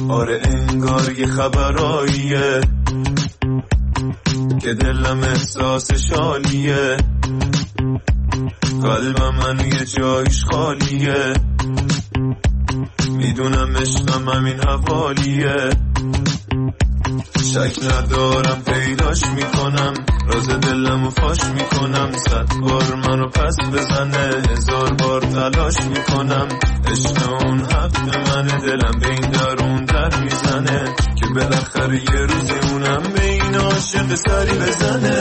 آره انگار یه خبراییه که دلم احساسش عالیه، قلبم من یه جایش خالیه، میدونم عشقم همین حوالیه، شک ندارم پیداش میکنم، راز دلمو فاش میکنم، 100 بار منو پس بزنه 1000 بار تلاش میکنم، عشق اون حق منه، دلم به این درون در میزنه که بالاخره یه روزی اونم به این عاشق سری بزنه.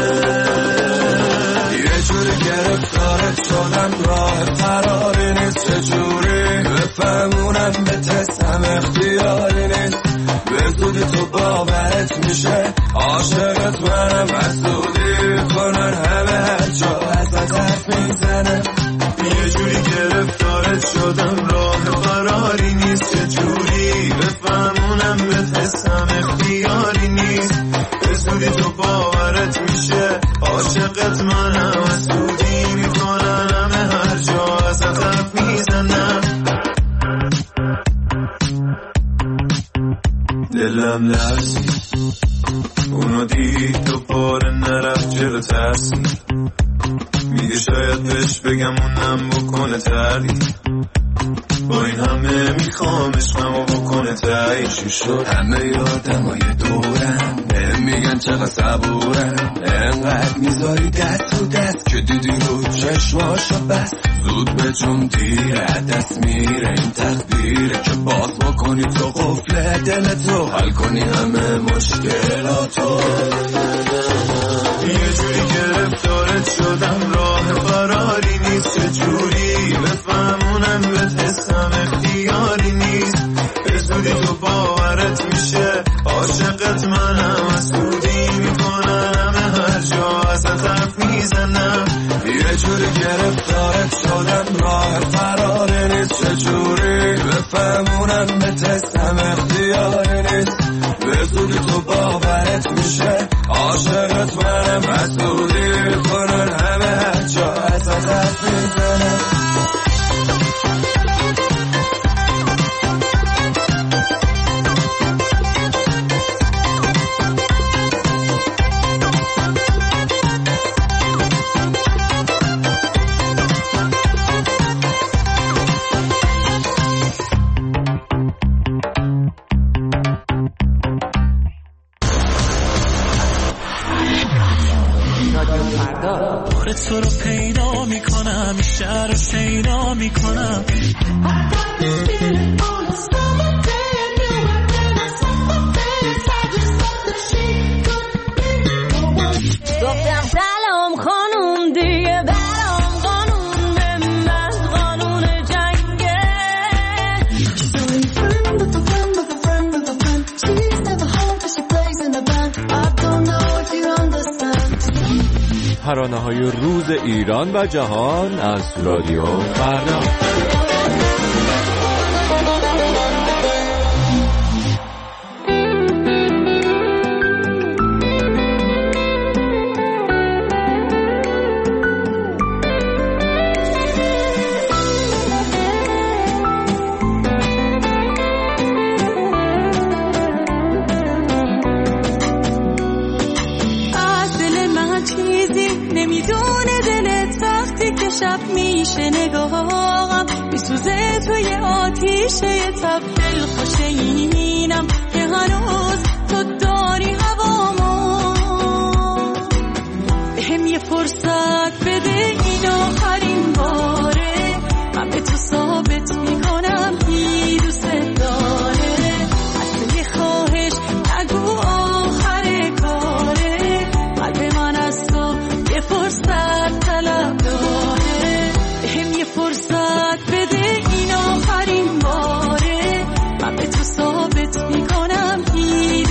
یه جوری گرفتارت شدم راه فراری نیست، چجوری بفهمونم به تسم اختیاری نیست، به زودی تو باورت میشه عاشقت منم، حسودی کنن همه هر جا ازت حرف میزنم، یه جوری گرفتارت شدم راه فراری نیست، چجوری بفهمونم به تسم اختیاری نیست، به زودی تو باورت میشه عاشقت منم، حسودی میکنن همه هر جا ازت حرف میزنم. دلم لرزید اونو دید تو پاره نرفت جلو ترسید، میگه شاید بهش بگم اونم بکنه تردید، با این همه میخوام عشقمو بکنه تایید. چی شد همه آدمای دورم میگن چقدر صبورم، انقدر میذاری دست تو دست که دیدی رو چشماشو بس، زود به جون دیره دست میره این تقدیره که باز بکنی تو قفل دلتو، حل کنی همه مشکلاتو. یه جوری گرفتارت شدم راه فراری نیست، چجوری بفهمونم به تسم اختیاری نیست، به زودی تو باورت میشه عاشقت منم، حسودی میکنن همه هر جا ازت حرف میزنم، یه جوری گرفتارت شدم راه فراری نیست، چجوری بفهمونم به تسم اختیاری نیست، به زودی تو باورت میشه عاشقت منم، حسودی میکنن همه هر جا ازت حرف میزنم. تو رو پیدا میکنم، شهر رو شیدا میکنم، گفتم سلام خانوم دیگه برام قانون به من قانون جنگه. So you friend with a friend with a friend with a friend, she's never home cause she plays in the band, I don't know if you understand. ترانه‌های روز ایران و جهان از رادیو فردا. شب میشه نگاهم میسوزه توی آتیشه تب دل خوشینم که هنوز تو داری هوامو، بهم یه فرصت بده این آخرین باره، من به تو ثابت میکنم کی دوست داره، اصلا یه خواهش نگو آخر کاره، قلب من از تو یه فرصت طلب داره، بهم یه فرصت بده این آخرین باره، من به تو ثابت میکنم کی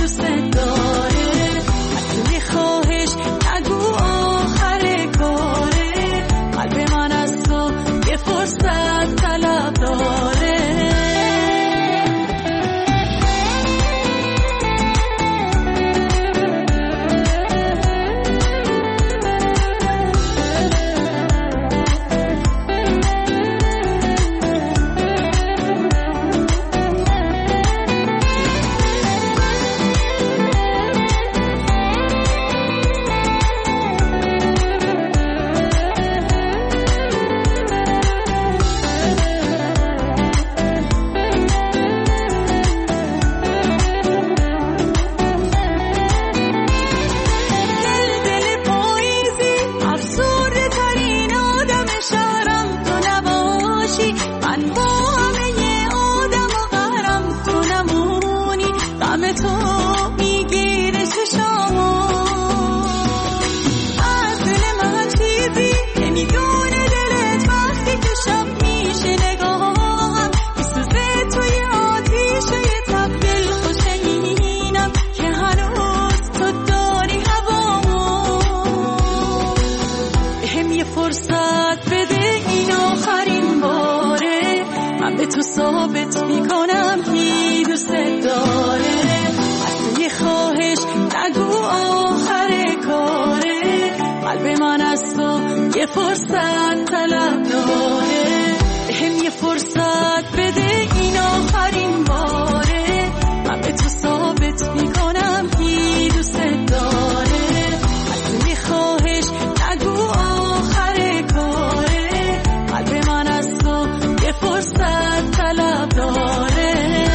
فرصت طلب داره، بهم یه فرصت بده این آخرین باره، من به تو ثابت میکنم کی دوست داره، از یه خواهش نگو آخر کاره، قلب من از تو یه فرصت طلب داره.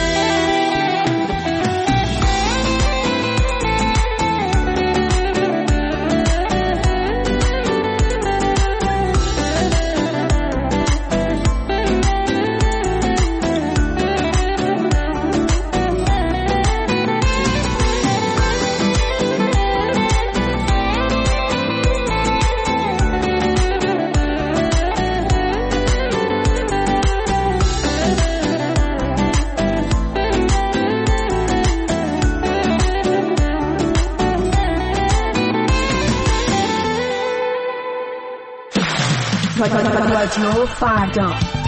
رادیو فردا.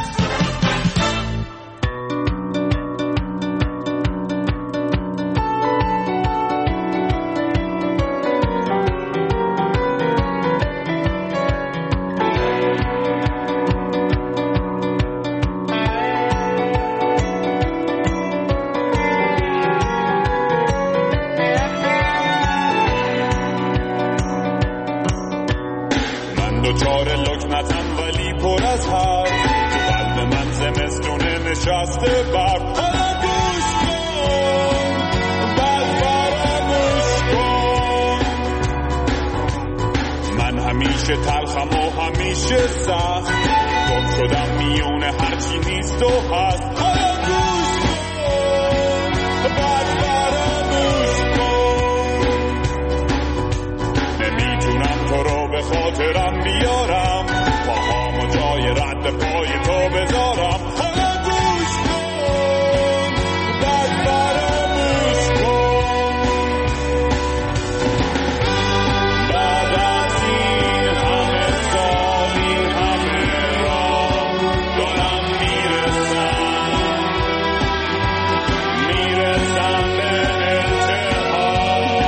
همیشه تلخم و همیشه سخت، گم شدم میون هرچی نیست و هست. حالا گوش کن، بعد فراموش کن، نمیتونم تو رو به خاطرم بیارم، پاهامو جای رد پای تو بذارم. حالا گوش کن، بعد فراموش کن، بعد از این همه سال، این همه راه دارم میرسم به انتها.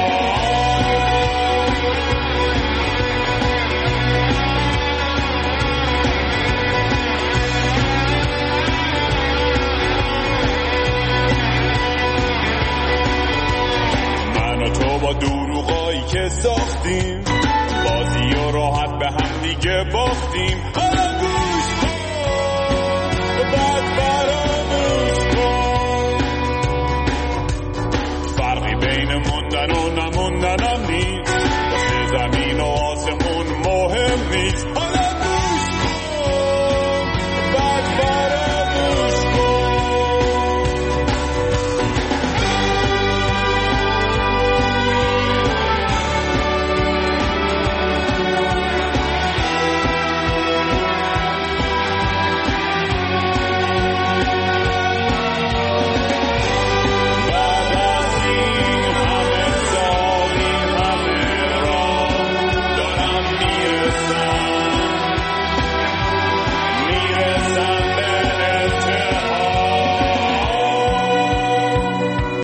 من و تو با دروغایی که ساختیم، بازی و راحت به هم دیگه باختیم. حالا گوش